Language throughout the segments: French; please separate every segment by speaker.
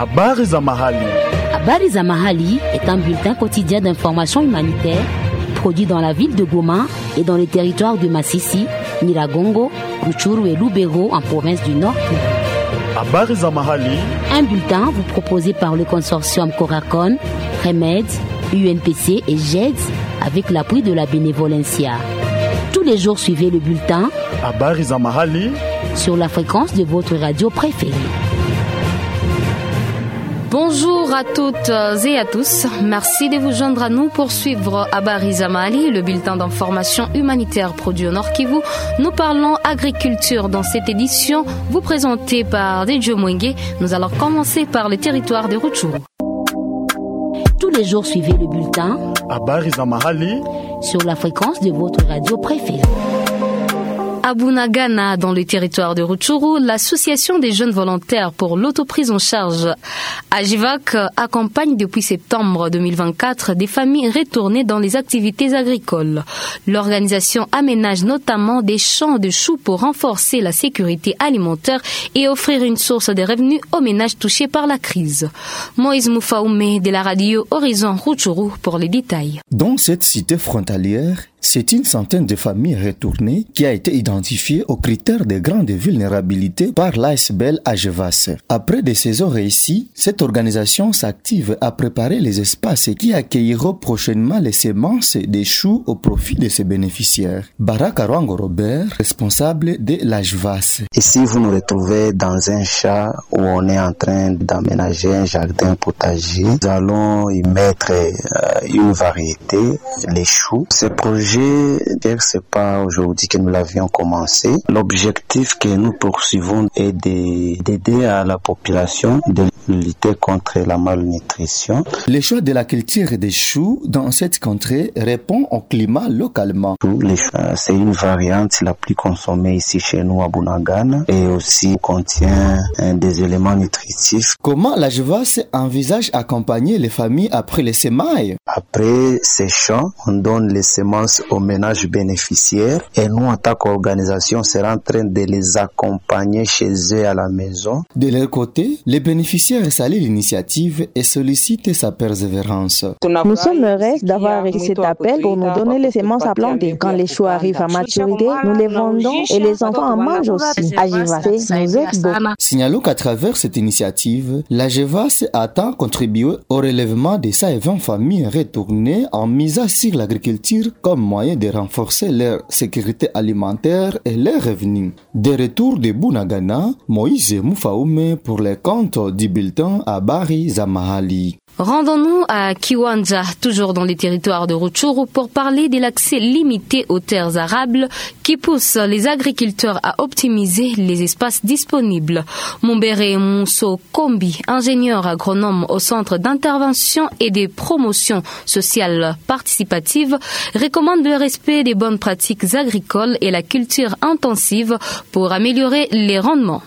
Speaker 1: Habari za mahali.
Speaker 2: Habari za mahali est un bulletin quotidien d'information humanitaire produit dans la ville de Goma et dans les territoires de Masisi, Nyiragongo, Rutshuru et Lubero en province du Nord.
Speaker 1: Habari za mahali.
Speaker 2: Un bulletin vous proposé par le consortium Coracon, Remed, UNPC et GED avec l'appui de la Bénévolencia. Tous les jours, suivez le bulletin
Speaker 1: Habari za mahali
Speaker 2: sur la fréquence de votre radio préférée.
Speaker 3: Bonjour à toutes et à tous. Merci de vous joindre à nous pour suivre Habari za mahali, le bulletin d'information humanitaire produit au Nord Kivu. Nous parlons agriculture dans cette édition, vous présentée par Dejo Mwenge. Nous allons commencer par le territoire de Rutshuru.
Speaker 2: Tous les jours, suivez le bulletin
Speaker 1: Habari za mahali
Speaker 2: sur la fréquence de votre radio préférée.
Speaker 3: À Bunagana, dans le territoire de Rutshuru, l'association des jeunes volontaires pour l'autoprise en charge AJVAC accompagne depuis septembre 2024 des familles retournées dans les activités agricoles. L'organisation aménage notamment des champs de choux pour renforcer la sécurité alimentaire et offrir une source de revenus aux ménages touchés par la crise. Moïse Moufaoumé de la radio Horizon Rutshuru pour les détails.
Speaker 4: Dans cette cité frontalière, c'est une centaine de familles retournées qui a été identifiée aux critères de grande vulnérabilité par l'ASBL AJVAS. Après des saisons réussies, cette organisation s'active à préparer les espaces qui accueilleront prochainement les semences des choux au profit de ses bénéficiaires. Baraka Rwango Robert, responsable de l'AJVAS.
Speaker 5: Ici, vous nous retrouvez dans un champ où on est en train d'aménager un jardin potager. Nous allons y mettre une variété, les choux. Ce projet, c'est pas aujourd'hui que nous l'avions commencé. L'objectif que nous poursuivons est d'aider à la population de lutter contre la malnutrition.
Speaker 4: Le choix de la culture des choux dans cette contrée répond au climat localement.
Speaker 5: Les choux, c'est une variante la plus consommée ici chez nous à Bunagana et aussi contient des éléments nutritifs.
Speaker 4: Comment l'AJVAS envisage accompagner les familles après les semailles?
Speaker 5: Après ces champs, on donne les semences aux ménages bénéficiaires et nous, en tant qu'organisation, serons en train de les accompagner chez eux à la maison.
Speaker 4: De leur côté, les bénéficiaires saluent l'initiative et sollicitent sa persévérance.
Speaker 6: Nous sommes heureux d'avoir reçu cet appel pour nous donner les semences à planter. Quand les choux arrivent à maturité, nous les vendons et les enfants en mangent aussi. AJVAS nous aide beaucoup.
Speaker 4: Signalons qu'à travers cette initiative, l'AJVAS attend contribuer au relèvement de 120 familles retournées en misant sur l'agriculture comme moyen de renforcer leur sécurité alimentaire et leurs revenus. De retour de Bunagana, Moïse Moufaoumé pour les comptes du bulletin Habari za mahali.
Speaker 3: Rendons-nous à Kiwanja, toujours dans les territoires de Rutshuru, pour parler de l'accès limité aux terres arables qui pousse les agriculteurs à optimiser les espaces disponibles. Mumbere Mousso Kombi, ingénieur agronome au Centre d'intervention et de promotion sociale participative, recommande le respect des bonnes pratiques agricoles et la culture intensive pour améliorer les rendements.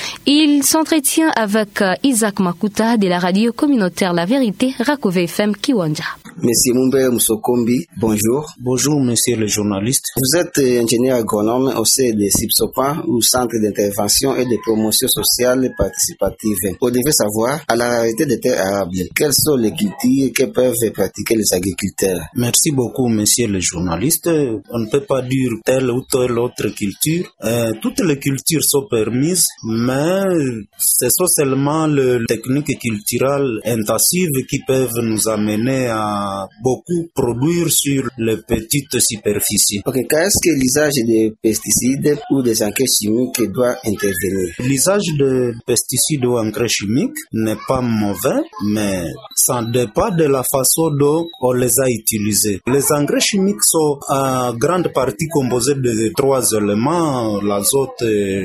Speaker 3: Il s'entretient avec Isaac Makuta de la radio communautaire La Vérité, Rakove FM Kiwanja.
Speaker 7: Monsieur Mumbere Musokombi, bonjour.
Speaker 8: Bonjour, monsieur le journaliste.
Speaker 7: Vous êtes ingénieur agronome au sein de CIPSOPA, ou Centre d'intervention et de promotion sociale participative. Vous devez savoir, à la rareté des terres arables, quelles sont les cultures que peuvent pratiquer les agriculteurs?
Speaker 8: Merci beaucoup, monsieur le journaliste. On ne peut pas dire telle ou telle autre culture. Toutes les cultures sont permises, mais ce sont seulement les techniques culturelles intensives qui peuvent nous amener à beaucoup produire sur les petites superficies.
Speaker 7: Ok, qu'est-ce que l'usage des pesticides ou des engrais chimiques doit intervenir?
Speaker 8: L'usage de pesticides ou engrais chimiques n'est pas mauvais, mais ça dépend de la façon dont on les a utilisés. Les engrais chimiques sont en grande partie composés de 3 éléments, l'azote,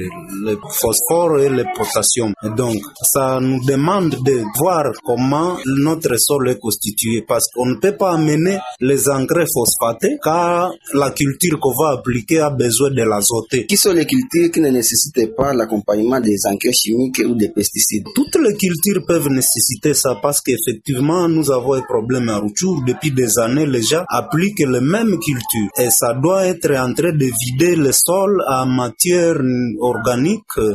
Speaker 8: le phosphore et le potassium. Et donc, ça nous demande de voir comment notre sol est constitué, parce qu'on ne peut pas amener les engrais phosphatés car la culture qu'on va appliquer a besoin de l'azote.
Speaker 7: Qui sont les cultures qui ne nécessitent pas l'accompagnement des engrais chimiques ou des pesticides?
Speaker 8: Toutes les cultures peuvent nécessiter ça parce qu'effectivement nous avons un problème à Rutshuru. Depuis des années, les gens appliquent les mêmes cultures et ça doit être en train de vider le sol en matière organique.
Speaker 7: Quels sont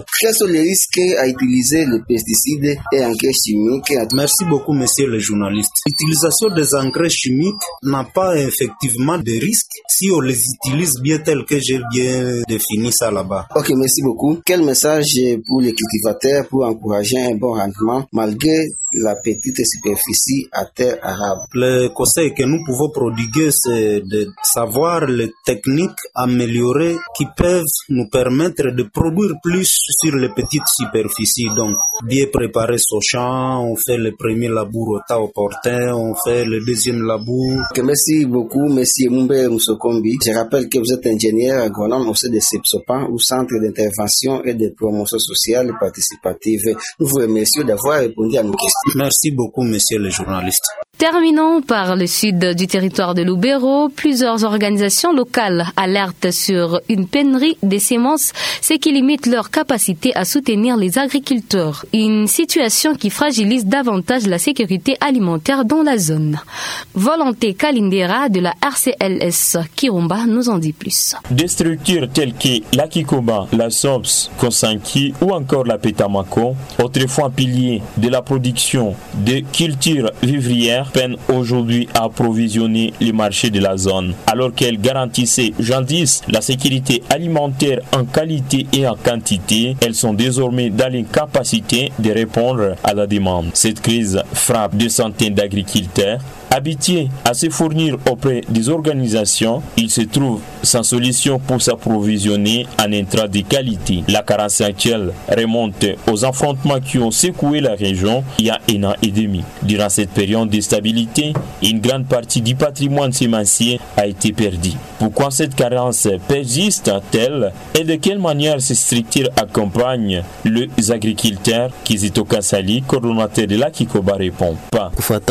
Speaker 7: sont les risques à utiliser les pesticides et engrais chimiques?
Speaker 8: Merci beaucoup, monsieur le journaliste. L'utilisation des engrais chimiques n'a pas effectivement de risques si on les utilise bien tels que j'ai bien défini ça là-bas.
Speaker 7: Ok, merci beaucoup. Quel message pour les cultivateurs pour encourager un bon rendement malgré la petite superficie à terre arable?
Speaker 8: Le conseil que nous pouvons prodiguer, c'est de savoir les techniques améliorées qui peuvent nous permettre de produire plus sur les petites superficies. Donc, bien préparer son champ, on fait le premier labour au temps opportun, on fait le deuxième labour.
Speaker 7: Okay, merci beaucoup, monsieur Mumbe Moussokombi. Je rappelle que vous êtes ingénieur agronome au sein de CEPSOPAN, ou Centre d'intervention et de promotion sociale participative. Nous vous remercions d'avoir répondu à nos questions.
Speaker 8: Merci beaucoup, monsieur le journaliste.
Speaker 3: Terminons par le sud du territoire de Lubero. Plusieurs organisations locales alertent sur une pénurie des semences, ce qui limite leur capacité à soutenir les agriculteurs. Une situation qui fragilise davantage la sécurité alimentaire dans la zone. Volonté Kalindera de la RCLS Kirumba nous en dit plus.
Speaker 9: Des structures telles que la Kikoba, la SOPS, Konsanki ou encore la Petamako, autrefois piliers de la production de cultures vivrières, peinent aujourd'hui à approvisionner les marchés de la zone. Alors qu'elles garantissaient jadis la sécurité alimentaire en qualité et en quantité, elles sont désormais dans l'incapacité de répondre à la demande. Cette crise frappe des centaines d'agriculteurs. Habitués à se fournir auprès des organisations, ils se trouvent sans solution pour s'approvisionner en intrants de qualité. La carence actuelle remonte aux affrontements qui ont secoué la région il y a 1 an et demi. Durant cette période de stabilité, une grande partie du patrimoine sémencier a été perdue. Pourquoi cette carence persiste-t-elle et de quelle manière ces structures accompagnent les agriculteurs? Kizito Kassali, coordonnateur de la Kikoba, répond pas.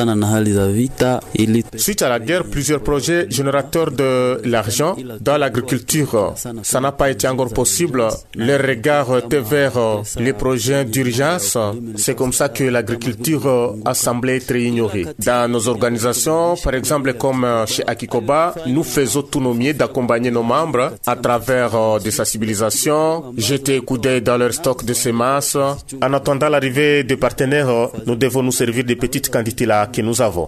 Speaker 10: Suite à la guerre, plusieurs projets générateurs de l'argent dans l'agriculture, ça n'a pas été encore possible. Le regard était vers les projets d'urgence. C'est comme ça que l'agriculture a semblé être ignorée. Dans nos organisations, par exemple comme chez Akikoba, nous faisons tout nos mieux d'accompagner nos membres à travers des sensibilisations, jeter coup d'œil dans leur stock de semences. En attendant l'arrivée des partenaires, nous devons nous servir des petites quantités là que nous avons.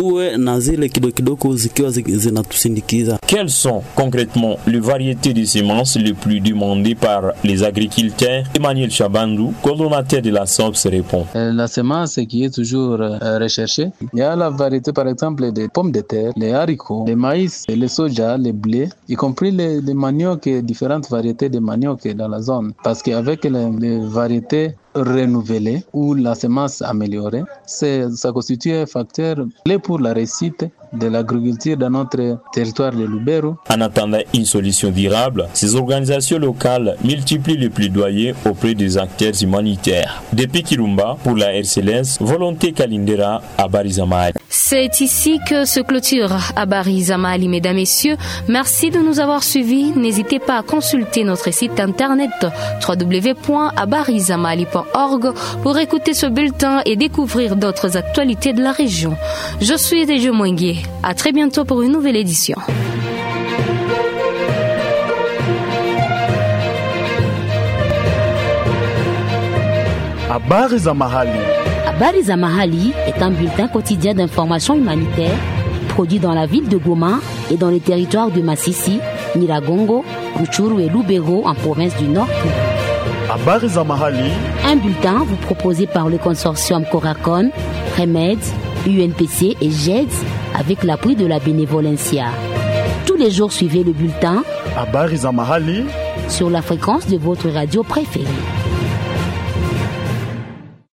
Speaker 9: Quelles sont concrètement les variétés de semences les plus demandées par les agriculteurs? Emmanuel Chabandou, coordonnateur de la SOPS, répond.
Speaker 11: La semence qui est toujours recherchée, il y a la variété par exemple des pommes de terre, les haricots, les maïs, les soja, les blés, y compris les maniocs et différentes variétés de manioc dans la zone. Parce qu'avec les variétés renouvelée ou la semence améliorée, ça constitue un facteur clé pour la réussite de l'agriculture dans notre territoire de Lubero.
Speaker 9: En attendant une solution durable, ces organisations locales multiplient les plaidoyers auprès des acteurs humanitaires. Depuis Kirumba, pour la RCLS, Volonté Kalindera à Barizamali.
Speaker 3: C'est ici que se clôture à Barizamali, mesdames, messieurs. Merci de nous avoir suivis. N'hésitez pas à consulter notre site internet www.abarizamali.org pour écouter ce bulletin et découvrir d'autres actualités de la région. Je suis Dejo Mwengue. À très bientôt pour une nouvelle édition.
Speaker 1: Habari za mahali.
Speaker 2: Habari za mahali est un bulletin quotidien d'information humanitaire produit dans la ville de Goma et dans les territoires de Masisi, Nyiragongo, Rutshuru et Lubero en province du Nord.
Speaker 1: Habari za mahali.
Speaker 2: Un bulletin vous proposé par le consortium Coracon, Remed, UNPC et GEDS avec l'appui de la Bénévolencia. Tous les jours, suivez le bulletin
Speaker 1: Habari za mahali
Speaker 2: sur la fréquence de votre radio préférée.